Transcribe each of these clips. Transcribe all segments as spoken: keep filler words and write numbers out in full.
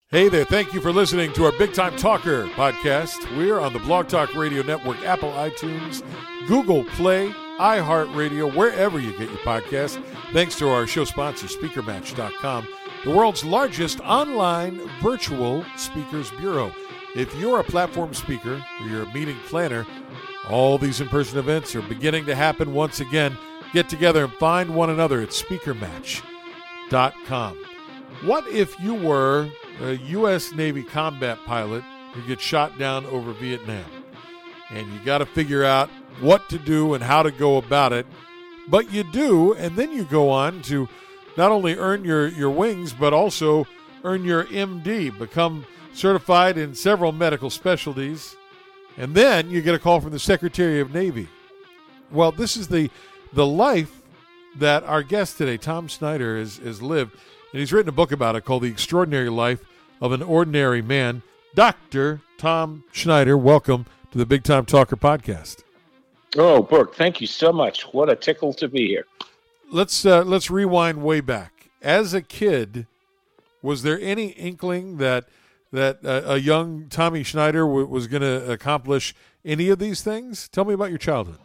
Hey there, thank you for listening to our Big Time Talker podcast. We're on the Blog Talk Radio Network, Apple iTunes, Google Play, iHeartRadio, wherever you get your podcasts. Thanks to our show sponsor, Speaker Match dot com, the world's largest online virtual speakers bureau. If you're a platform speaker or you're a meeting planner, all these in-person events are beginning to happen once again. Get together and find one another at Speaker Match dot com. What if you were a U S Navy combat pilot who gets shot down over Vietnam, and you got to figure out what to do and how to go about it, but you do, and then you go on to not only earn your, your wings, but also earn your M D, become certified in several medical specialties, and then you get a call from the Secretary of Navy. Well, this is the the life that our guest today, Tom Snyder, has, has lived. And he's written a book about it called The Extraordinary Life of an Ordinary Man. Doctor Tom Snyder, welcome to the Big Time Talker podcast. Oh, Burke, thank you so much. What a tickle to be here. Let's uh, let's rewind way back. As a kid, was there any inkling that that uh, a young Tommy Snyder w- was going to accomplish any of these things? Tell me about your childhood.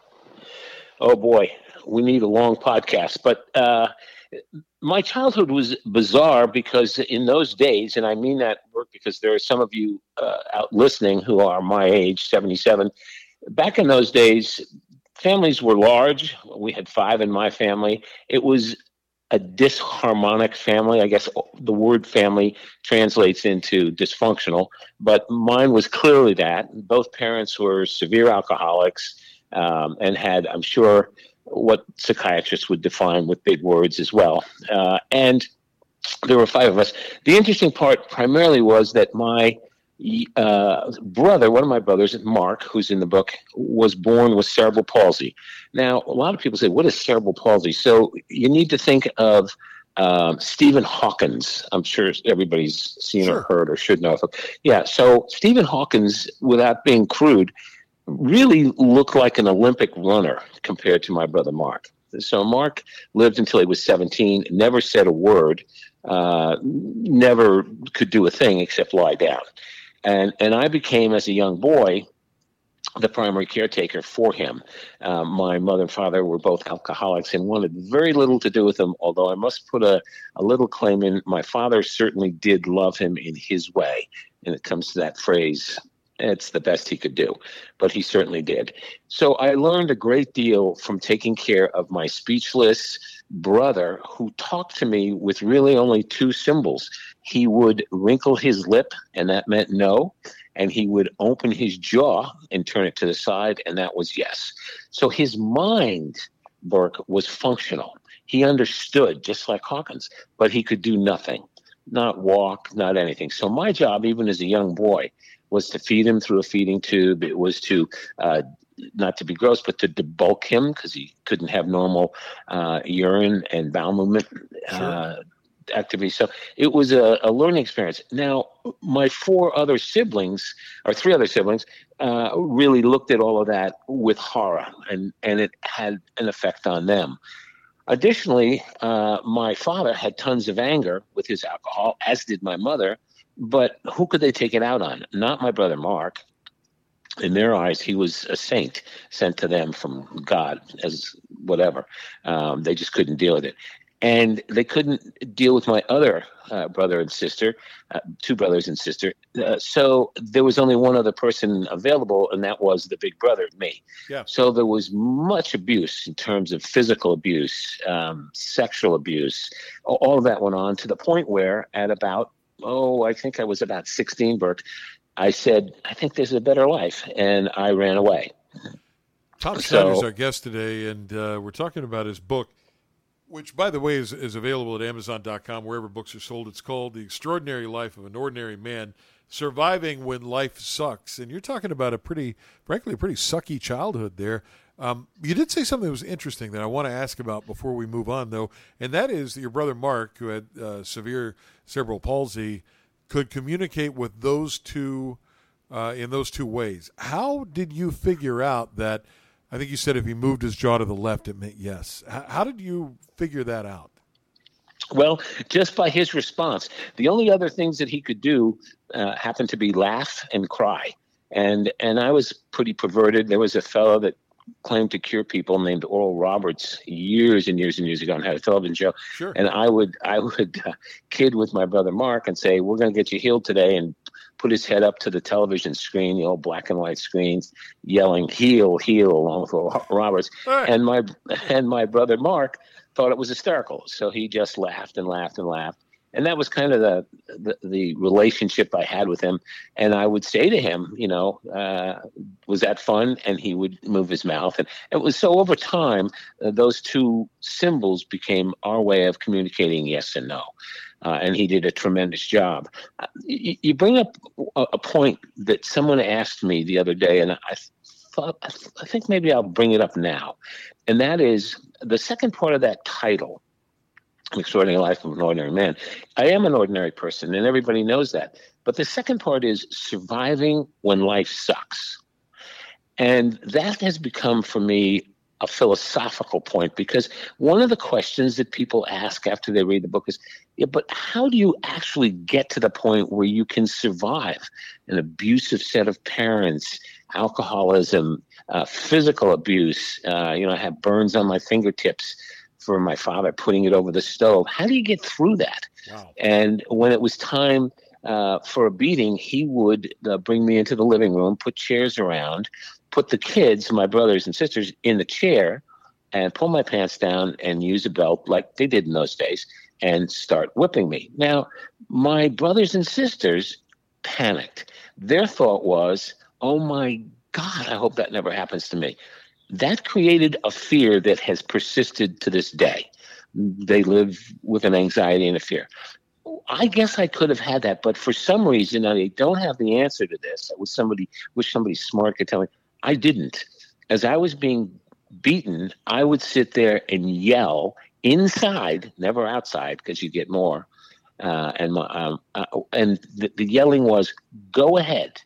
Oh, boy, we need a long podcast. But uh, my childhood was bizarre because in those days, and I mean that Burke, because there are some of you uh, out listening who are my age, seventy-seven. Back in those days, families were large. We had five in my family. It was a disharmonic family. I guess the word family translates into dysfunctional, but mine was clearly that. Both parents were severe alcoholics um, and had, I'm sure, what psychiatrists would define with big words as well. Uh, and there were five of us. The interesting part primarily was that my uh, brother, one of my brothers, Mark, who's in the book, was born with cerebral palsy. Now, a lot of people say, what is cerebral palsy? So you need to think of um, Stephen Hawkins. I'm sure everybody's seen sure. or heard or should know of him. Yeah, so Stephen Hawkins, without being crude, really looked like an Olympic runner compared to my brother Mark. So Mark lived until he was seventeen, never said a word, uh, never could do a thing except lie down. And and I became, as a young boy, the primary caretaker for him. Uh, my mother and father were both alcoholics and wanted very little to do with him, although I must put a, a little claim in. My father certainly did love him in his way. And it comes to that phrase, it's the best he could do, but he certainly did. So I learned a great deal from taking care of my speechless brother, who talked to me with really only two symbols. He would wrinkle his lip, and that meant no, and he would open his jaw and turn it to the side, and that was yes. So his mind, Burke, was functional. He understood, just like Hawkins, but he could do nothing, not walk, not anything. So my job, even as a young boy, was to feed him through a feeding tube. It was to, uh, not to be gross, but to debulk him because he couldn't have normal uh, urine and bowel movement uh, sure. activity. So it was a, a learning experience. Now, my four other siblings, or three other siblings, uh, really looked at all of that with horror, and, and it had an effect on them. Additionally, uh, my father had tons of anger with his alcohol, as did my mother. But who could they take it out on? Not my brother Mark. In their eyes, he was a saint sent to them from God as whatever. Um, they just couldn't deal with it. And they couldn't deal with my other uh, brother and sister, uh, two brothers and sister. Uh, so there was only one other person available, and that was the big brother, me. Yeah. So there was much abuse in terms of physical abuse, um, sexual abuse. All of that went on to the point where at about Oh, I think I was about sixteen, Burke. I said, I think there's a better life, and I ran away. Tom Snyder's so, our guest today, and uh, we're talking about his book, which, by the way, is, is available at Amazon dot com, wherever books are sold. It's called The Extraordinary Life of an Ordinary Man, Surviving When Life Sucks. And you're talking about a pretty, frankly, a pretty sucky childhood there. Um, you did say something that was interesting that I want to ask about before we move on, though, and that is that your brother Mark, who had uh, severe cerebral palsy, could communicate with those two uh, in those two ways. How did you figure out that? I think you said if he moved his jaw to the left, it meant yes. H- how did you figure that out? Well, just by his response. The only other things that he could do uh, happened to be laugh and cry. And and I was pretty perverted. There was a fellow that claimed to cure people named Oral Roberts years and years and years ago and had a television show. Sure. And I would I would uh, kid with my brother Mark and say, we're going to get you healed today, and put his head up to the television screen, the old black and white screens, yelling, heal, heal, along with Oral Roberts. Right. And my and my brother Mark thought it was hysterical. So he just laughed and laughed and laughed. And that was kind of the, the the relationship I had with him. And I would say to him, you know, uh, was that fun? And he would move his mouth. And it was so over time, uh, those two symbols became our way of communicating yes and no. Uh, and he did a tremendous job. Uh, you, you bring up a, a point that someone asked me the other day, and I thought, I think maybe I'll bring it up now. And that is the second part of that title, Extraordinary Life of an Ordinary Man. I am an ordinary person, and everybody knows that. But the second part is surviving when life sucks. And that has become for me a philosophical point, because one of the questions that people ask after they read the book is, yeah, but how do you actually get to the point where you can survive an abusive set of parents, alcoholism, uh, physical abuse? Uh, you know, I have burns on my fingertips for my father putting it over the stove. How do you get through that? Wow. And when it was time uh, for a beating, he would uh, bring me into the living room, put chairs around, put the kids, my brothers and sisters, in the chair, and pull my pants down and use a belt like they did in those days and start whipping me. Now, my brothers and sisters panicked. Their thought was, oh my God, I hope that never happens to me. That created a fear that has persisted to this day. They live with an anxiety and a fear. I guess I could have had that, but for some reason, I don't have the answer to this. I wish somebody, wish somebody smart could tell me. I didn't. As I was being beaten, I would sit there and yell inside, never outside, because you get more. Uh, and my, um, uh, and the, the yelling was, "Go ahead,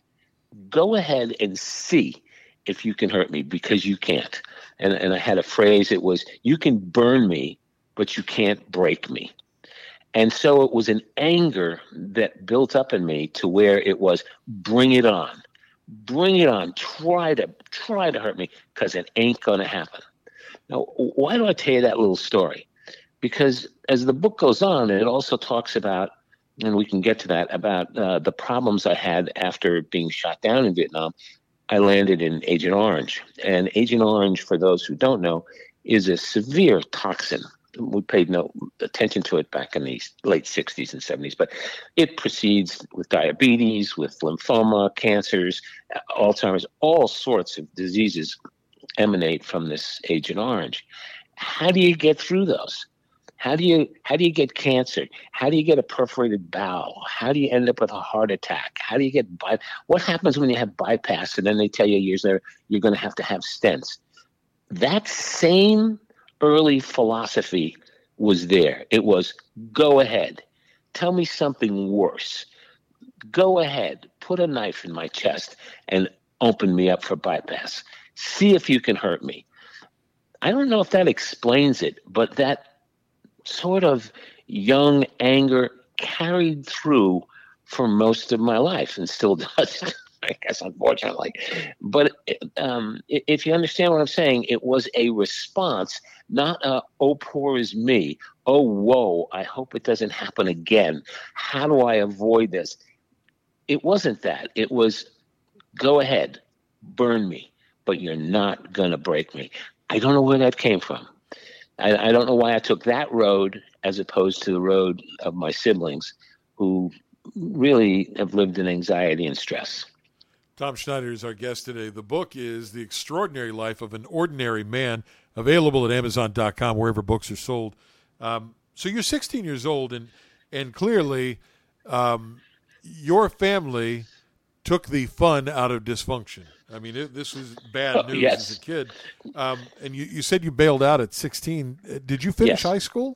go ahead and see if you can hurt me, because you can't." And and I had a phrase. It was, "You can burn me, but you can't break me." And so it was an anger that built up in me to where it was, bring it on. Bring it on. Try to try to hurt me, because it ain't going to happen. Now, why do I tell you that little story? Because as the book goes on, it also talks about, and we can get to that, about uh, the problems I had after being shot down in Vietnam. I landed in Agent Orange. And Agent Orange, for those who don't know, is a severe toxin. We paid no attention to it back in the late sixties and seventies, but it proceeds with diabetes, with lymphoma, cancers, Alzheimer's, all sorts of diseases emanate from this Agent Orange. How do you get through those? How do you how do you get cancer? How do you get a perforated bowel? How do you end up with a heart attack? How do you get by? What happens when you have bypass and then they tell you years later you're going to have to have stents? That same early philosophy was there. It was, go ahead, tell me something worse. Go ahead, put a knife in my chest and open me up for bypass. See if you can hurt me. I don't know if that explains it, but that sort of young anger carried through for most of my life and still does. I guess, unfortunately. But um, if you understand what I'm saying, it was a response, not a, oh, poor is me. Oh, whoa, I hope it doesn't happen again. How do I avoid this? It wasn't that. It was, go ahead, burn me, but you're not going to break me. I don't know where that came from. I, I don't know why I took that road as opposed to the road of my siblings, who really have lived in anxiety and stress. Tom Schneider is our guest today. The book is The Extraordinary Life of an Ordinary Man, available at amazon dot com, wherever books are sold. Um, so you're sixteen years old, and and clearly um, your family took the fun out of dysfunction. I mean, it, this was bad news oh, yes. as a kid. Um, and you, you said you bailed out at sixteen. Did you finish yes. high school?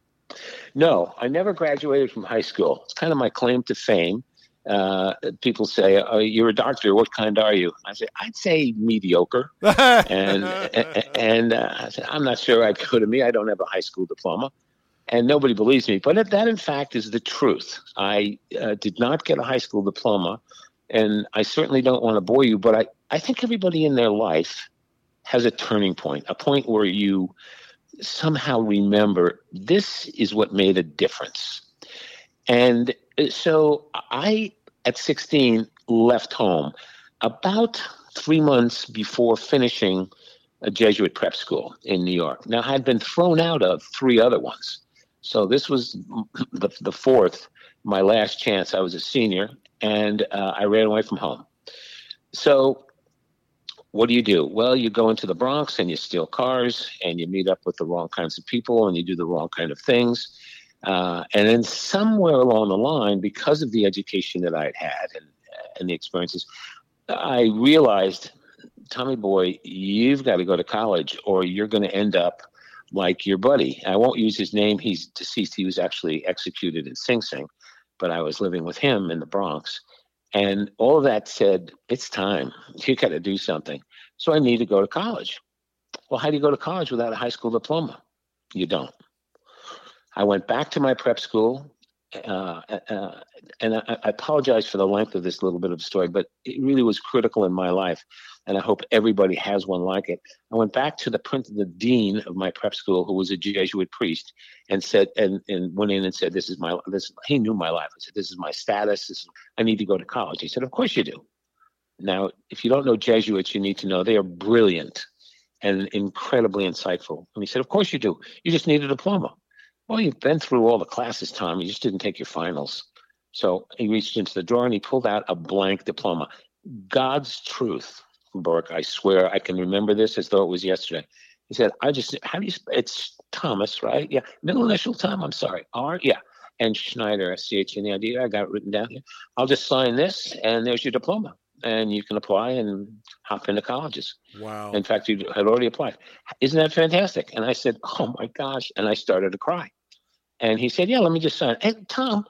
No, I never graduated from high school. It's kind of my claim to fame. Uh, people say, oh, you're a doctor. What kind are you? I say, I'd say mediocre. and and uh, I said, I'm not sure I'd go to me. I don't have a high school diploma. And nobody believes me. But that, in fact, is the truth. I uh, did not get a high school diploma, and I certainly don't want to bore you, but I, I think everybody in their life has a turning point, a point where you somehow remember this is what made a difference. And so I, at sixteen, left home about three months before finishing a Jesuit prep school in New York. Now, I had been thrown out of three other ones. So this was the, the fourth, my last chance. I was a senior, and uh, I ran away from home. So what do you do? Well, you go into the Bronx and you steal cars, and you meet up with the wrong kinds of people, and you do the wrong kind of things. Uh, and then somewhere along the line, because of the education that I had had and, and the experiences, I realized, Tommy boy, you've got to go to college or you're going to end up like your buddy. I won't use his name. He's deceased. He was actually executed in Sing Sing, but I was living with him in the Bronx. And all of that said, it's time. You got to do something. So I need to go to college. Well, how do you go to college without a high school diploma? You don't. I went back to my prep school, uh, uh, and I, I apologize for the length of this little bit of story, but it really was critical in my life, and I hope everybody has one like it. I went back to the the dean of my prep school, who was a Jesuit priest, and said, and, and went in and said, "This is my this." He knew my life. I said, "This is my status. This is, I need to go to college." He said, "Of course you do." Now, if you don't know Jesuits, you need to know they are brilliant and incredibly insightful. And he said, "Of course you do. You just need a diploma." Well, you've been through all the classes, Tom. You just didn't take your finals. So he reached into the drawer and he pulled out a blank diploma. God's truth, Burke. I swear I can remember this as though it was yesterday. He said, I just, how do you, it's Thomas, right? Yeah. Middle initial Tom, I'm sorry. R, yeah. And Schneider, S C H N E I D. I got it written down here. I'll just sign this and there's your diploma. And you can apply and hop into colleges. Wow. In fact, you had already applied. Isn't that fantastic? And I said, oh my gosh. And I started to cry. And he said, yeah, let me just sign it. Hey, Tom,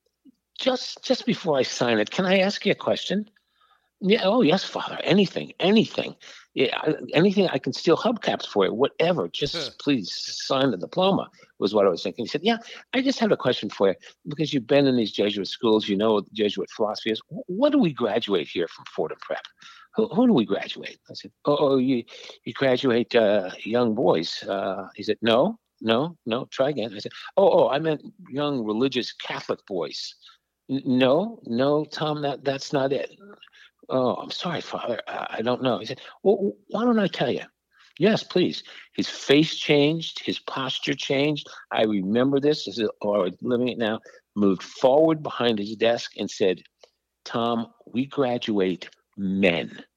just just before I sign it, can I ask you a question? Yeah. Oh, yes, Father. Anything, anything. Yeah, anything. I can steal hubcaps for you, whatever. Just please sign the diploma was what I was thinking. He said, yeah, I just have a question for you because you've been in these Jesuit schools. You know what the Jesuit philosophy is. What do we graduate here from Fordham Prep? Who, who do we graduate? I said, oh, oh you, you graduate uh, young boys. Uh, he said, no. No, no, try again. I said, oh, oh, I meant young religious Catholic boys. N- no, no, Tom, that, that's not it. Oh, I'm sorry, Father. I, I don't know. He said, well, why don't I tell you? Yes, please. His face changed. His posture changed. I remember this, as a, or I was living it now, moved forward behind his desk and said, Tom, we graduate men. And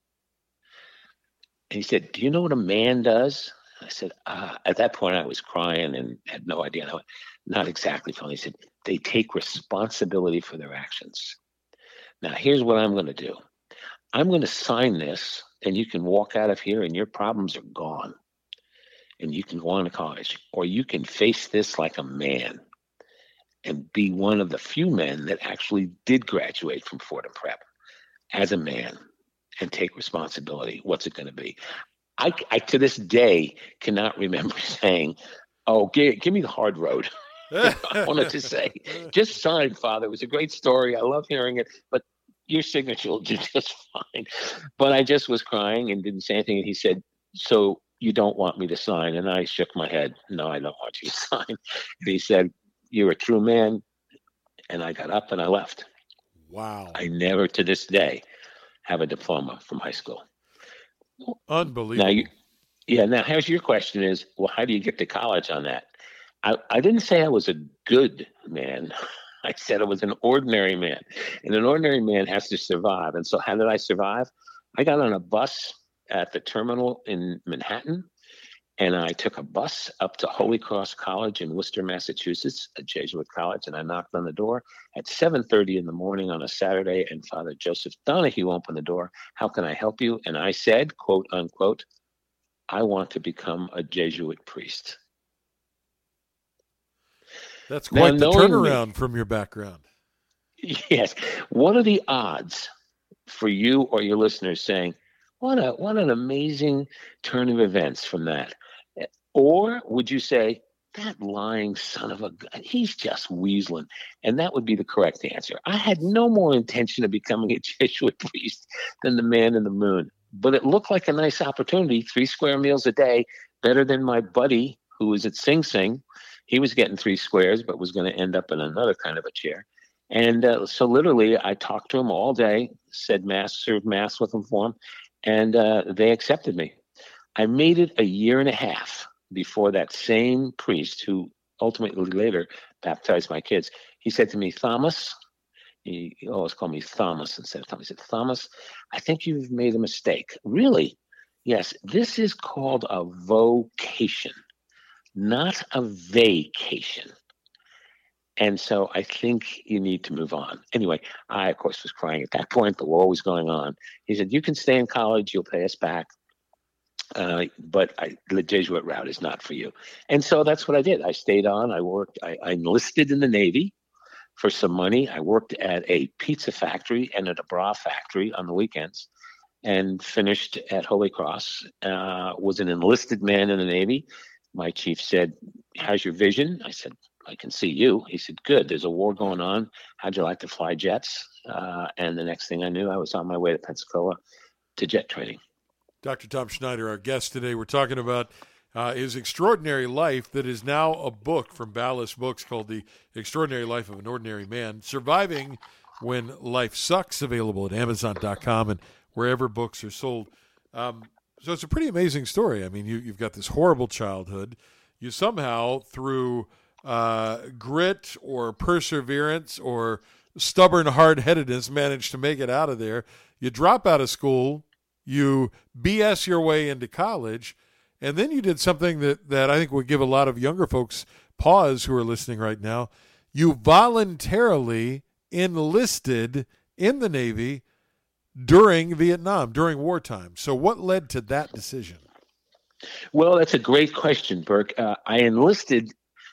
he said, do you know what a man does? I said, uh, at that point, I was crying and had no idea. How, not exactly funny. He said, they take responsibility for their actions. Now, here's what I'm going to do. I'm going to sign this, and you can walk out of here, and your problems are gone. And you can go on to college. Or you can face this like a man and be one of the few men that actually did graduate from Fordham Prep as a man and take responsibility. What's it going to be? I, I, to this day, cannot remember saying, oh, give, give me the hard road. I wanted to say, just sign, Father. It was a great story. I love hearing it, but your signature will do just fine. But I just was crying and didn't say anything. And he said, so you don't want me to sign? And I shook my head. No, I don't want you to sign. And he said, you're a true man. And I got up and I left. Wow. I never, to this day, have a diploma from high school. Unbelievable. Now, you, yeah. Now, here's your question: is well, how do you get to college on that? I, I didn't say I was a good man. I said I was an ordinary man, and an ordinary man has to survive. And so, how did I survive? I got on a bus at the terminal in Manhattan, and I took a bus up to Holy Cross College in Worcester, Massachusetts, a Jesuit college, and I knocked on the door at seven thirty in the morning on a Saturday, and Father Joseph Donahue opened the door. How can I help you? And I said, quote, unquote, I want to become a Jesuit priest. That's quite now, the turnaround me, from your background. Yes. What are the odds for you or your listeners saying, what a what an amazing turn of events from that? Or would you say, that lying son of a gun, he's just weaseling. And that would be the correct answer. I had no more intention of becoming a Jesuit priest than the man in the moon. But it looked like a nice opportunity, three square meals a day, better than my buddy who was at Sing Sing. He was getting three squares, but was going to end up in another kind of a chair. And uh, so literally I talked to him all day, said mass, served mass with them for him, and uh, they accepted me. I made it a year and a half before that same priest who ultimately later baptized my kids. He said to me, Thomas, he, he always called me Thomas instead of Thomas. He said, Thomas, I think you've made a mistake. Really? Yes, this is called a vocation, not a vacation. And so I think you need to move on. Anyway, I, of course, was crying at that point. The war was going on. He said, you can stay in college. You'll pay us back. Uh, but I, the Jesuit route is not for you. And so that's what I did. I stayed on. I worked. I, I enlisted in the Navy for some money. I worked at a pizza factory and at a bra factory on the weekends and finished at Holy Cross. Uh, was an enlisted man in the Navy. My chief said, how's your vision? I said, I can see you. He said, good. There's a war going on. How'd you like to fly jets? Uh, and the next thing I knew, I was on my way to Pensacola to jet training. Doctor Tom Schneider, our guest today. We're talking about uh, his extraordinary life that is now a book from Ballast Books called The Extraordinary Life of an Ordinary Man, Surviving When Life Sucks, available at amazon dot com and wherever books are sold. Um, so it's a pretty amazing story. I mean, you, you've got this horrible childhood. You somehow, through uh, grit or perseverance or stubborn hard-headedness, managed to make it out of there. You drop out of school. You B S your way into college, and then you did something that, that I think would give a lot of younger folks pause who are listening right now. You voluntarily enlisted in the Navy during Vietnam, during wartime. So what led to that decision? Well, that's a great question, Burke. Uh, I enlisted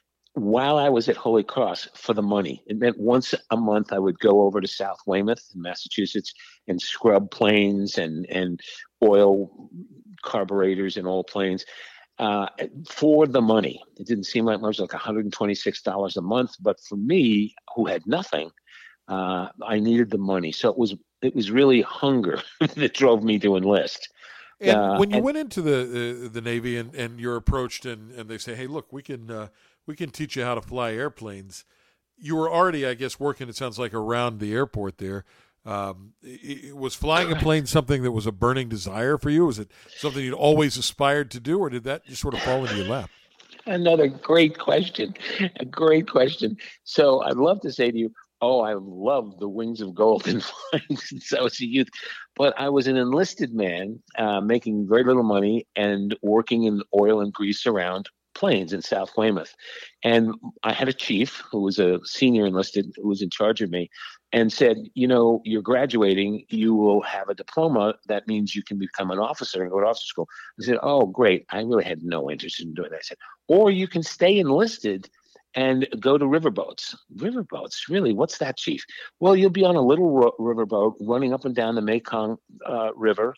while I was at Holy Cross for the money. It meant once a month I would go over to South Weymouth in Massachusetts and scrub planes and, and oil carburetors in old planes uh, for the money. It didn't seem like much, like one hundred twenty-six dollars a month. But for me, who had nothing, uh, I needed the money. So it was it was really hunger that drove me to enlist. And uh, when you and, went into the uh, the Navy and, and you're approached and, and they say, hey, look, we can uh, we can teach you how to fly airplanes. You were already, I guess, working, it sounds like, around the airport there. Um, it, it was flying a plane something that was a burning desire for you? Was it something you'd always aspired to do, or did that just sort of fall into your lap? Another great question. A great question. So I'd love to say to you, oh, I love the wings of gold and flying since I was a youth. But I was an enlisted man uh, making very little money and working in oil and grease around planes in South Weymouth. And I had a chief who was a senior enlisted who was in charge of me and said, you know, you're graduating, you will have a diploma. That means you can become an officer and go to officer school. I said, oh, great. I really had no interest in doing that. I said, or you can stay enlisted and go to riverboats. Riverboats, really? What's that, Chief? Well, you'll be on a little ro- riverboat running up and down the Mekong uh, River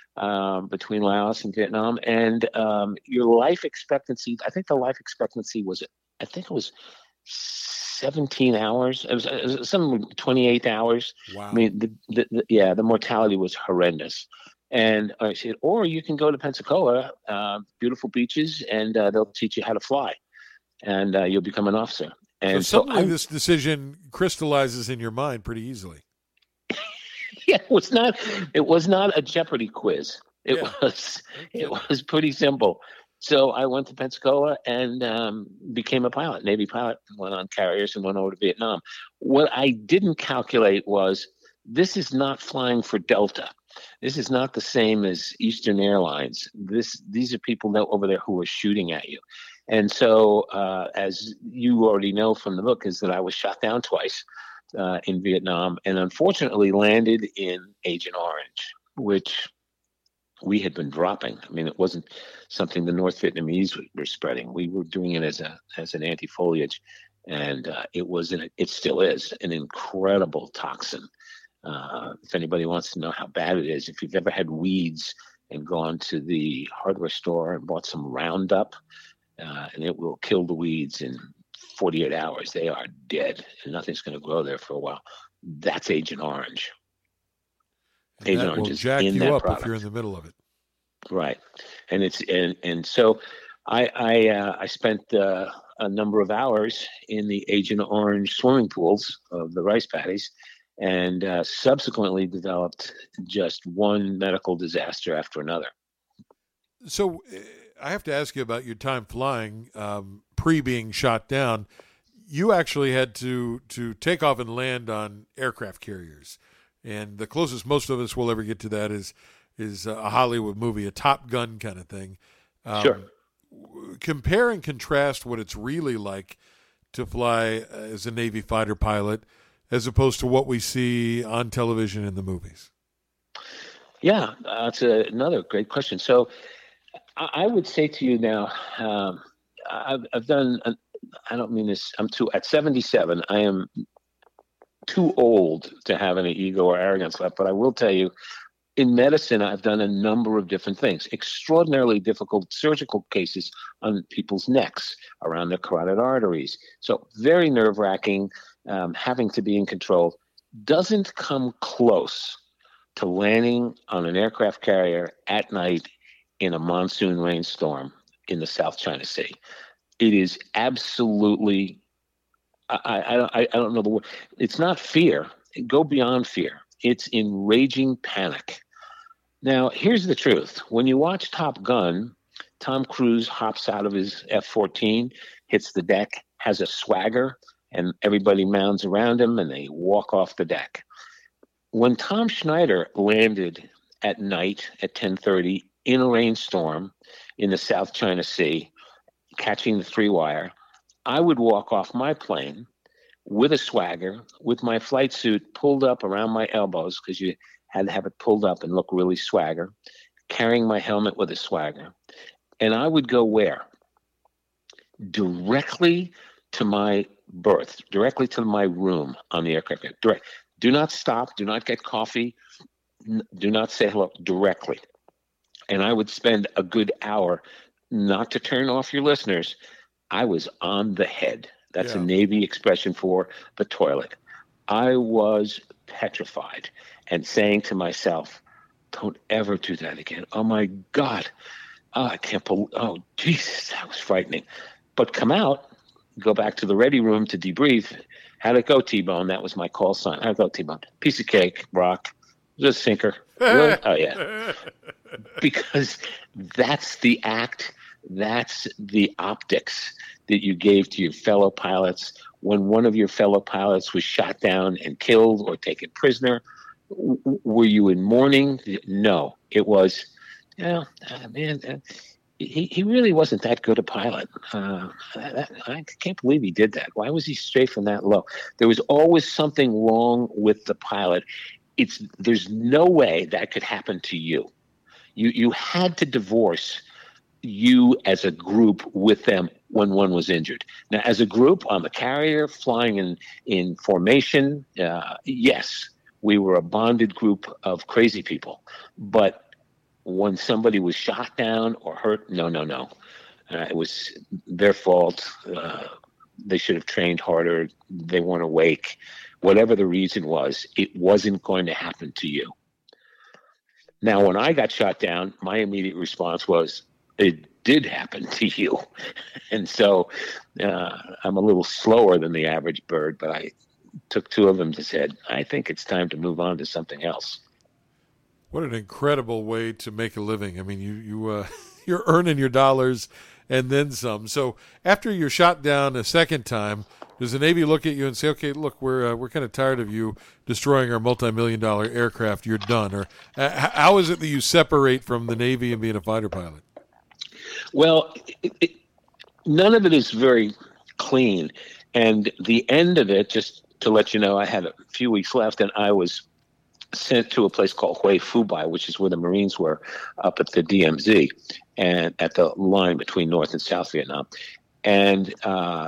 um, between Laos and Vietnam, and um, your life expectancy, I think the life expectancy was, I think it was seventeen hours. It was, it was some twenty-eight hours. Wow. I mean, the, the, the, yeah, the mortality was horrendous. And I said, or you can go to Pensacola, uh, beautiful beaches, and uh, they'll teach you how to fly. And uh, you'll become an officer. And so suddenly so this decision crystallizes in your mind pretty easily. Yeah, it was not. It was not a Jeopardy quiz. It Yeah. was. It was pretty simple. So I went to Pensacola and um, became a pilot, Navy pilot. Went on carriers and went over to Vietnam. What I didn't calculate was this is not flying for Delta. This is not the same as Eastern Airlines. This these are people that over there who are shooting at you. And so, uh, as you already know from the book, is that I was shot down twice uh, in Vietnam and unfortunately landed in Agent Orange, which we had been dropping. I mean, it wasn't something the North Vietnamese were spreading. We were doing it as a as an anti-foliage, and uh, it was an, it still is an incredible toxin. Uh, if anybody wants to know how bad it is, if you've ever had weeds and gone to the hardware store and bought some Roundup, uh, and it will kill the weeds in forty-eight hours. They are dead, and nothing's going to grow there for a while. That's Agent Orange. And Agent that Orange will is jack in you that up product. if you're in the middle of it. Right, and it's and and so I I uh, I spent uh, a number of hours in the Agent Orange swimming pools of the rice paddies, and uh, subsequently developed just one medical disaster after another. So uh, I have to ask you about your time flying um, pre being shot down. You actually had to to take off and land on aircraft carriers, and the closest most of us will ever get to that is is a Hollywood movie, a Top Gun kind of thing. Um, Sure. Compare and contrast what it's really like to fly as a Navy fighter pilot as opposed to what we see on television in the movies. Yeah, that's a, another great question. So I, I would say to you now, um, I've, I've done, an, I don't mean this, I'm too, at seventy-seven, I am too old to have any ego or arrogance left, but I will tell you, in medicine, I've done a number of different things, extraordinarily difficult surgical cases on people's necks, around their carotid arteries. So very nerve-wracking, um, having to be in control. Doesn't come close to landing on an aircraft carrier at night in a monsoon rainstorm in the South China Sea. It is absolutely, I, I, I don't know the word. It's not fear. Go beyond fear. It's enraging panic. Now, here's the truth. When you watch Top Gun, Tom Cruise hops out of his F fourteen, hits the deck, has a swagger, and everybody mounds around him, and they walk off the deck. When Tom Schneider landed at night at ten thirty in a rainstorm in the South China Sea, catching the three-wire, I would walk off my plane with a swagger, with my flight suit pulled up around my elbows, because you had to have it pulled up and look really swagger, carrying my helmet with a swagger. And I would go where? Directly to my berth, directly to my room on the aircraft. Direct. Do not stop. Do not get coffee. Do not say hello. Directly. And I would spend a good hour, not to turn off your listeners, I was on the head. That's yeah. a Navy expression for the toilet. I was petrified and saying to myself, don't ever do that again. Oh, my God. Oh, I can't believe, oh, Jesus, that was frightening. But come out, go back to the ready room to debrief. How'd it go, T-Bone? That was my call sign. How'd it go, T-Bone? Piece of cake, rock, just sinker. Really? Oh, yeah. Because that's the act, that's the optics that you gave to your fellow pilots when one of your fellow pilots was shot down and killed or taken prisoner. W- were you in mourning? No, it was, you know, uh, man, uh, he, he really wasn't that good a pilot. Uh, that, I can't believe he did that. Why was he strafing that low? There was always something wrong with the pilot. It's there's no way that could happen to you. You you had to divorce you as a group with them when one was injured. Now, as a group on the carrier flying in, in formation, uh, yes, we were a bonded group of crazy people. But when somebody was shot down or hurt, no, no, no. Uh, it was their fault. Uh, they should have trained harder. They weren't awake. Whatever the reason was, it wasn't going to happen to you. Now, when I got shot down, my immediate response was, it did happen to you. And so uh, I'm a little slower than the average bird, but I took two of them and said, I think it's time to move on to something else. What an incredible way to make a living. I mean, you, you, uh, you're earning your dollars and then some. So after you're shot down a second time, does the Navy look at you and say, okay, look, we're uh, we're kind of tired of you destroying our multi-million dollar aircraft. You're done. Or uh, how is it that you separate from the Navy and being a fighter pilot? Well, it, it, none of it is very clean. And the end of it, just to let you know, I had a few weeks left and I was sent to a place called Hue Fubai, which is where the Marines were up at the D M Z and at the line between North and South Vietnam. And uh,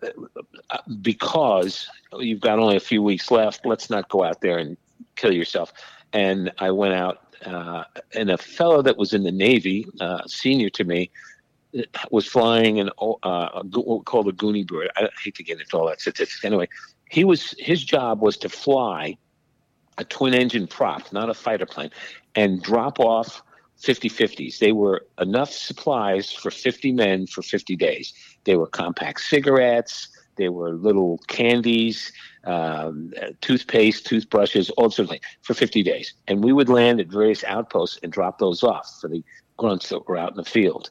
because you've got only a few weeks left, let's not go out there and kill yourself. And I went out, uh, and a fellow that was in the Navy, uh, senior to me, was flying an uh, what we call the Goonie bird. I hate to get into all that statistics. Anyway, he was his job was to fly a twin-engine prop, not a fighter plane, and drop off fifty-fifties. They were enough supplies for fifty men for fifty days. They were compact cigarettes. They were little candies, um, toothpaste, toothbrushes, all sorts of things for fifty days. And we would land at various outposts and drop those off for the grunts that were out in the field.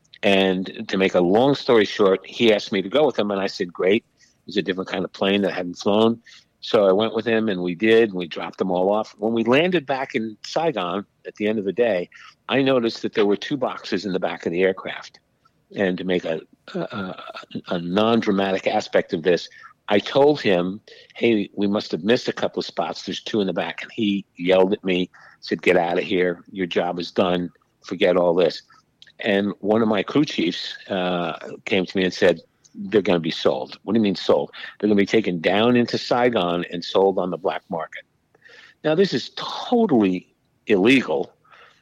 And to make a long story short, he asked me to go with him, and I said, great. It was a different kind of plane that I hadn't flown. So I went with him, and we did, and we dropped them all off. When we landed back in Saigon at the end of the day, I noticed that there were two boxes in the back of the aircraft. And to make a, a, a non-dramatic aspect of this, I told him, hey, we must have missed a couple of spots. There's two in the back. And he yelled at me, said, get out of here. Your job is done. Forget all this. And one of my crew chiefs uh, came to me and said, they're going to be sold. What do you mean sold? They're going to be taken down into Saigon and sold on the black market. Now, this is totally illegal.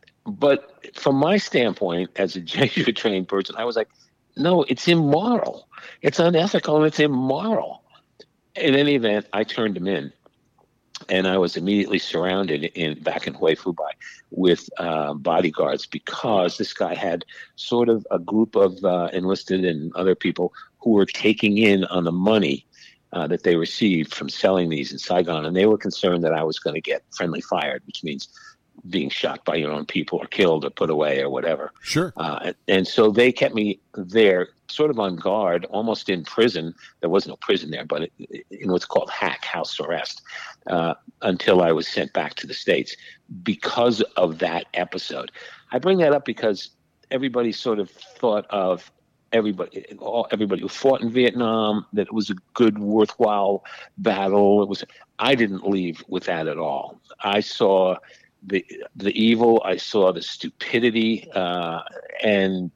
But from my standpoint, as a Jesuit-trained person, I was like, no, it's immoral. It's unethical, and it's immoral. In any event, I turned him in, and I was immediately surrounded in back in Hue Fubai with uh, bodyguards because this guy had sort of a group of uh, enlisted and other people who were taking in on the money uh, that they received from selling these in Saigon, and they were concerned that I was going to get friendly fired, which means being shot by your own people or killed or put away or whatever. Sure. Uh, and, and so they kept me there sort of on guard, almost in prison. There was no prison there, but it, in what's called hack, house arrest, uh, until I was sent back to the States because of that episode. I bring that up because everybody sort of thought of everybody, all, everybody who fought in Vietnam, that it was a good, worthwhile battle. It was. I didn't leave with that at all. I saw the the evil, I saw the stupidity, uh, and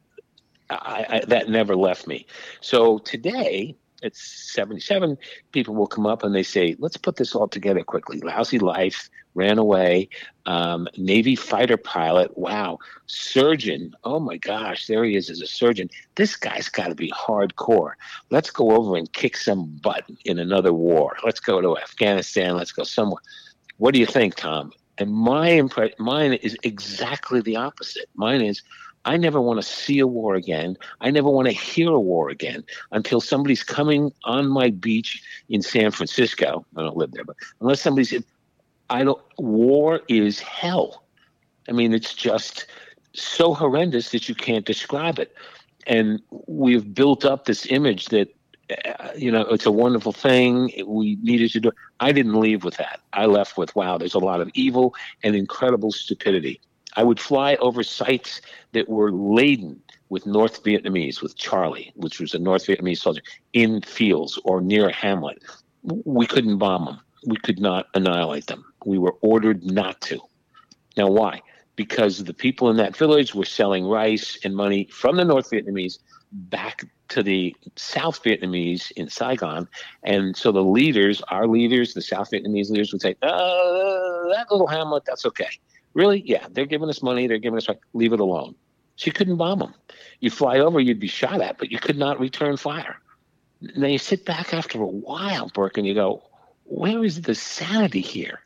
I, I, that never left me. So today, at seventy-seven, people will come up and they say, let's put this all together quickly. Lousy life, ran away, um, Navy fighter pilot, wow, surgeon, oh my gosh, there he is as a surgeon. This guy's got to be hardcore. Let's go over and kick some butt in another war. Let's go to Afghanistan, let's go somewhere. What do you think, Tom? And my impression, mine is exactly the opposite. Mine is, I never want to see a war again. I never want to hear a war again until somebody's coming on my beach in San Francisco. I don't live there, but unless somebody's, I don't. War is hell. I mean, it's just so horrendous that you can't describe it. And we've built up this image that, Uh, you know, it's a wonderful thing. We needed to do it. I didn't leave with that. I left with, wow, there's a lot of evil and incredible stupidity. I would fly over sites that were laden with North Vietnamese, with Charlie, which was a North Vietnamese soldier, in fields or near a hamlet. We couldn't bomb them. We could not annihilate them. We were ordered not to. Now, why? Because the people in that village were selling rice and money from the North Vietnamese back to the South Vietnamese in Saigon. And so the leaders, our leaders, the South Vietnamese leaders would say, oh, that little hamlet, that's okay. Really? Yeah, they're giving us money. They're giving us right. Leave it alone. So you couldn't bomb them. You fly over, you'd be shot at, but you could not return fire. Now you sit back after a while, Burke, and you go, where is the sanity here?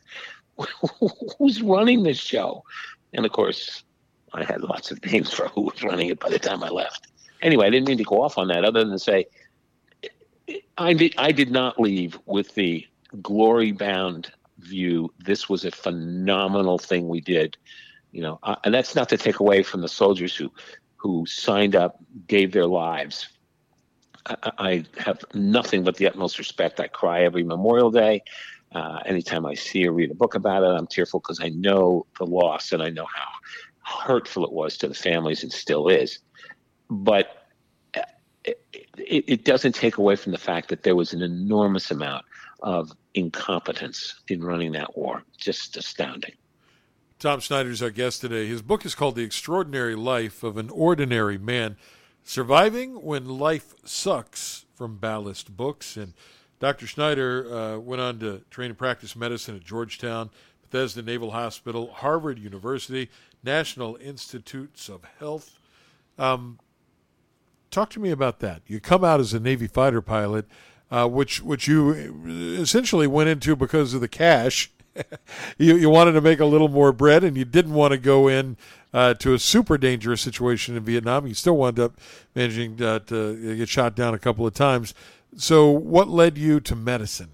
Who's running this show? And of course, I had lots of names for who was running it by the time I left. Anyway, I didn't mean to go off on that other than to say I did, I did not leave with the glory-bound view. This was a phenomenal thing we did. You know, uh, and that's not to take away from the soldiers who, who signed up, gave their lives. I, I have nothing but the utmost respect. I cry every Memorial Day. Uh, anytime I see or read a book about it, I'm tearful because I know the loss and I know how hurtful it was to the families and still is. But it, it, it doesn't take away from the fact that there was an enormous amount of incompetence in running that war. Just astounding. Tom Snyder is our guest today. His book is called The Extraordinary Life of an Ordinary Man, Surviving When Life Sucks, from Ballast Books. And Doctor Snyder uh, went on to train and practice medicine at Georgetown, Bethesda Naval Hospital, Harvard University, National Institutes of Health. Um, talk to me about that. You come out as a Navy fighter pilot, uh, which which you essentially went into because of the cash. you you wanted to make a little more bread, and you didn't want to go in uh, to a super dangerous situation in Vietnam. You still wound up managing uh, to get shot down a couple of times. So, what led you to medicine?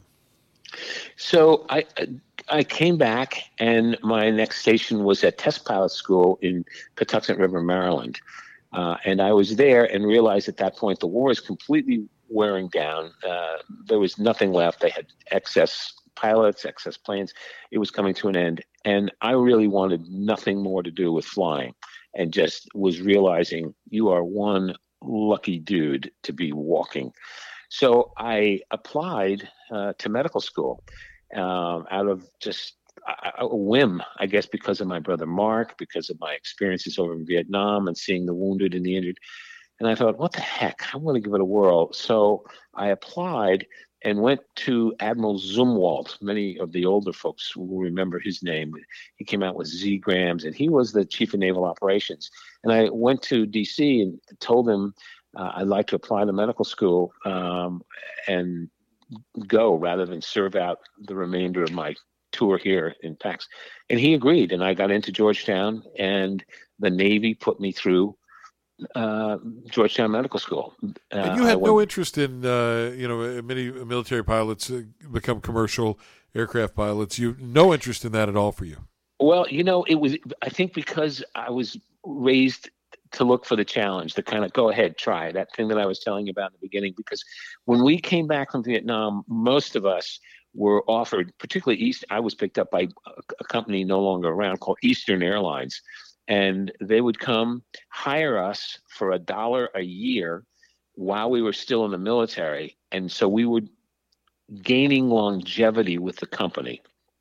So I I came back, and my next station was at Test Pilot School in Patuxent River, Maryland. Uh, and I was there and realized at that point the war is completely wearing down. Uh, there was nothing left. They had excess pilots, excess planes. It was coming to an end. And I really wanted nothing more to do with flying, and just was realizing you are one lucky dude to be walking. So I applied uh, to medical school um, out of just a, a whim, I guess, because of my brother Mark, because of my experiences over in Vietnam and seeing the wounded and the injured. And I thought, what the heck? I'm going to give it a whirl. So I applied and went to Admiral Zumwalt. Many of the older folks will remember his name. He came out with Z Grams, and he was the chief of naval operations. And I went to D C and told him uh, I'd like to apply to medical school um, and go rather than serve out the remainder of my tour here in PAX. And he agreed, and I got into Georgetown, and the Navy put me through uh, Georgetown Medical School. Uh, and you had no interest in, uh, you know, many military pilots uh, become commercial aircraft pilots. You no interest in that at all for you? Well, you know, it was, I think because I was raised to look for the challenge, to kind of go ahead, try that thing that I was telling you about in the beginning. Because when we came back from Vietnam, most of us were offered, particularly East, I was picked up by a, a company no longer around called Eastern Airlines. And they would come hire us for a dollar a year while we were still in the military. And so we were gaining longevity with the company,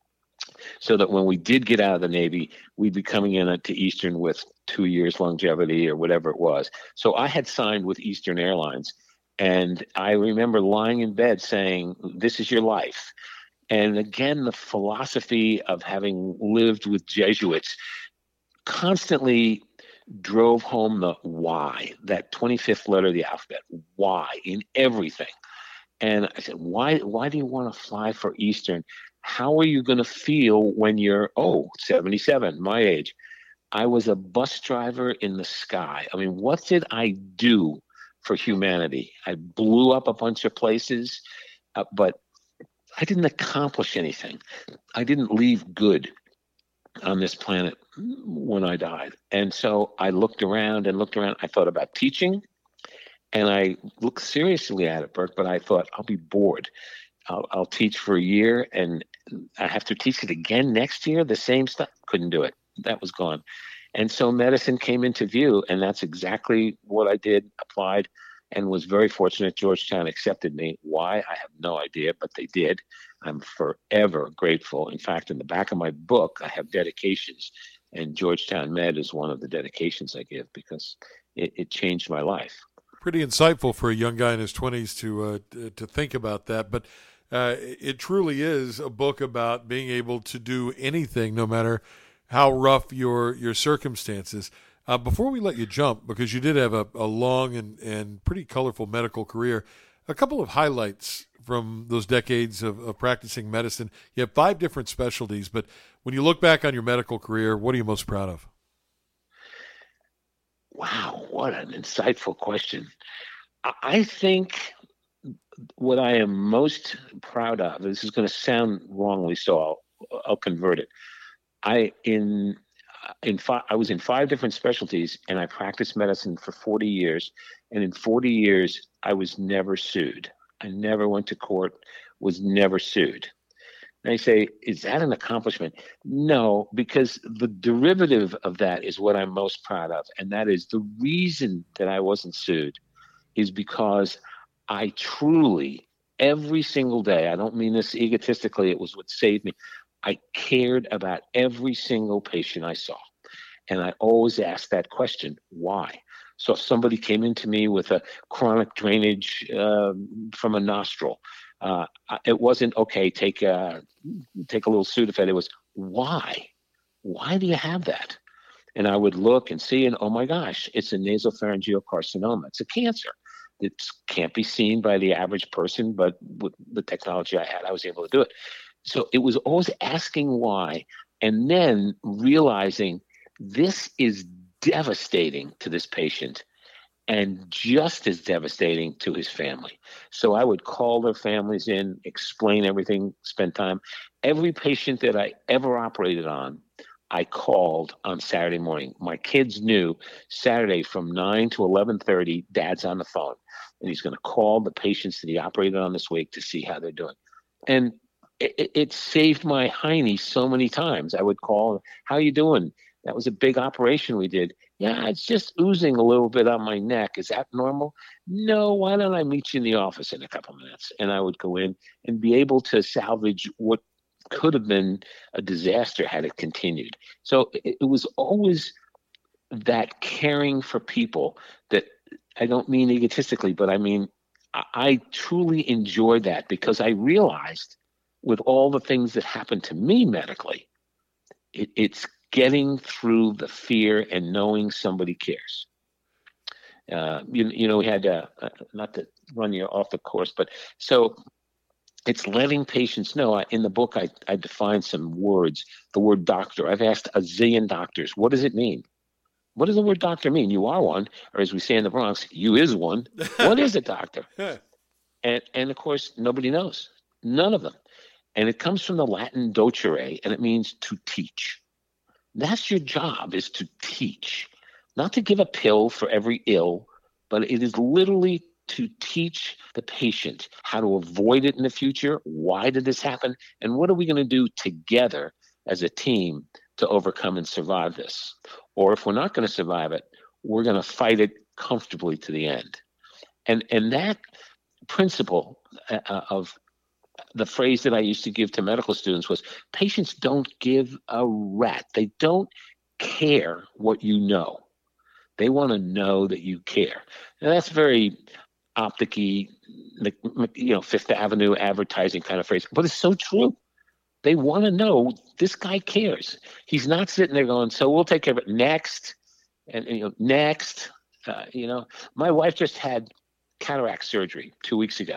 so that when we did get out of the Navy, we'd be coming in to Eastern with two years longevity or whatever it was. So I had signed with Eastern Airlines, and I remember lying in bed saying, this is your life. And again, the philosophy of having lived with Jesuits constantly drove home the why, that twenty-fifth letter of the alphabet, why, in everything. And I said, why, why do you want to fly for Eastern? How are you going to feel when you're, oh, seventy-seven, my age? I was a bus driver in the sky. I mean, what did I do for humanity? I blew up a bunch of places, uh, but I didn't accomplish anything. I didn't leave good on this planet when I died. And so I looked around and looked around. I thought about teaching, and I looked seriously at it, Burke, but I thought, I'll be bored. I'll, I'll teach for a year, and I have to teach it again next year, the same stuff. Couldn't do it. That was gone. And so medicine came into view, and that's exactly what I did, applied, and was very fortunate Georgetown accepted me. Why? I have no idea, but they did. I'm forever grateful. In fact, in the back of my book, I have dedications, and Georgetown Med is one of the dedications I give because it, it changed my life. Pretty insightful for a young guy in his twenties to uh, to think about that. But uh, it truly is a book about being able to do anything, no matter how rough your your circumstances. Uh, before we let you jump, because you did have a, a long and, and pretty colorful medical career, a couple of highlights from those decades of, of practicing medicine. You have five different specialties, but when you look back on your medical career, what are you most proud of? Wow, what an insightful question. I think what I am most proud of, this is going to sound wrongly, so I'll, I'll convert it. I in in five, I was in five different specialties, and I practiced medicine for forty years. And in forty years, I was never sued. I never went to court, was never sued. And I say, is that an accomplishment? No, because the derivative of that is what I'm most proud of. And that is the reason that I wasn't sued is because I truly, every single day, I don't mean this egotistically, it was what saved me. I cared about every single patient I saw. And I always asked that question, why? So if somebody came into me with a chronic drainage uh, from a nostril, uh, it wasn't, okay, take a, take a little Sudafed. It was, why? Why do you have that? And I would look and see, and oh my gosh, it's a nasopharyngeal carcinoma. It's a cancer. It can't be seen by the average person, but with the technology I had, I was able to do it. So it was always asking why, and then realizing this is devastating to this patient and just as devastating to his family. So I would call their families in, explain everything, spend time. Every patient that I ever operated on, I called on Saturday morning. My kids knew Saturday from nine to eleven thirty, Dad's on the phone, and he's going to call the patients that he operated on this week to see how they're doing. And it, it saved my hiney so many times. I would call, how you doing? That was a big operation we did. Yeah, it's just oozing a little bit on my neck. Is that normal? No, why don't I meet you in the office in a couple minutes? And I would go in and be able to salvage what could have been a disaster had it continued. So it, it was always that caring for people that, I don't mean egotistically, but I mean, I, I truly enjoyed that because I realized with all the things that happened to me medically, it, it's getting through the fear and knowing somebody cares. Uh, you, you know, we had, uh, uh, not to run you off the course, but so it's letting patients know. In the book, I, I defined some words, the word doctor. I've asked a zillion doctors, what does it mean? What does the word doctor mean? You are one, or as we say in the Bronx, you is one. What is a doctor? and, and of course, nobody knows. None of them. And it comes from the Latin docere, and it means to teach. That's your job, is to teach. Not to give a pill for every ill, but it is literally to teach the patient how to avoid it in the future. Why did this happen? And what are we going to do together as a team to overcome and survive this? Or if we're not going to survive it, we're going to fight it comfortably to the end. And, and that principle uh, of the phrase that I used to give to medical students was, patients don't give a rat. They don't care what you know. They want to know that you care. And that's very optic-y, you know, Fifth Avenue advertising kind of phrase, but it's so true. They want to know this guy cares. He's not sitting there going, so we'll take care of it next, and, and you know, next. Uh, you know, my wife just had cataract surgery two weeks ago.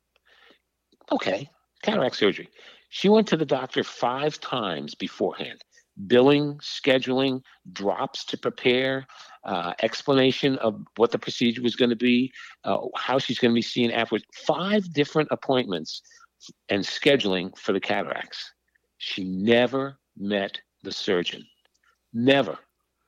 Okay, cataract surgery. She went to the doctor five times beforehand. Billing, scheduling, drops to prepare, uh, explanation of what the procedure was going to be, uh, how she's going to be seen afterwards. Five different appointments and scheduling for the cataracts. She never met the surgeon. Never.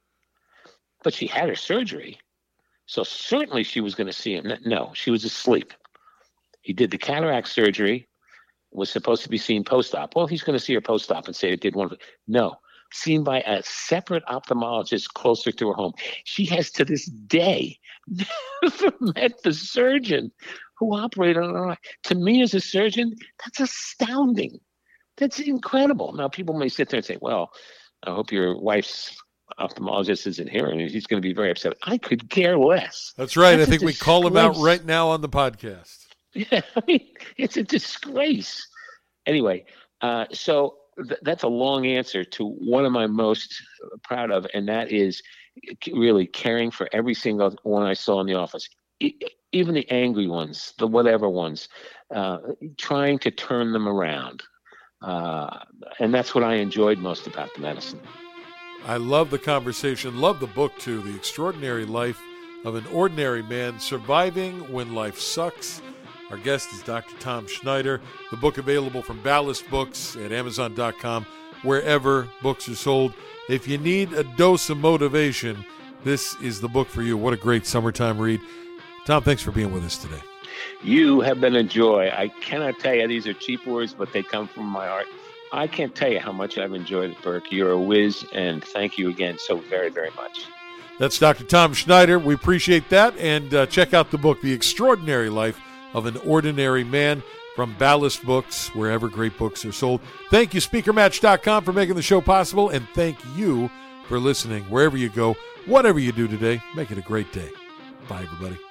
But she had her surgery, so certainly she was going to see him. No, she was asleep. He did the cataract surgery, was supposed to be seen post-op. Well, he's going to see her post-op and say it did one. No. Seen by a separate ophthalmologist closer to her home. She has to this day never met the surgeon who operated on her eye. To me as a surgeon, that's astounding. That's incredible. Now, people may sit there and say, well, I hope your wife's ophthalmologist isn't here and he's going to be very upset. I could care less. That's right. That's I think we call him out right now on the podcast. Yeah, I mean, it's a disgrace. Anyway, uh, so th- that's a long answer to one of my most proud of, and that is really caring for every single one I saw in the office, e- even the angry ones, the whatever ones, uh, trying to turn them around. Uh, and that's what I enjoyed most about the medicine. I love the conversation, love the book too, The Extraordinary Life of an Ordinary Man, Surviving When Life Sucks. Our guest is Doctor Tom Schneider. The book available from Ballast Books at amazon dot com, wherever books are sold. If you need a dose of motivation, this is the book for you. What a great summertime read. Tom, thanks for being with us today. You have been a joy. I cannot tell you, these are cheap words, but they come from my heart. I can't tell you how much I've enjoyed it, Burke. You're a whiz, and thank you again so very, very much. That's Doctor Tom Schneider. We appreciate that, and uh, check out the book, The Extraordinary Life of an Ordinary Man, from Ballast Books, wherever great books are sold. Thank you, speaker match dot com, for making the show possible, and thank you for listening. Wherever you go, whatever you do today, make it a great day. Bye, everybody.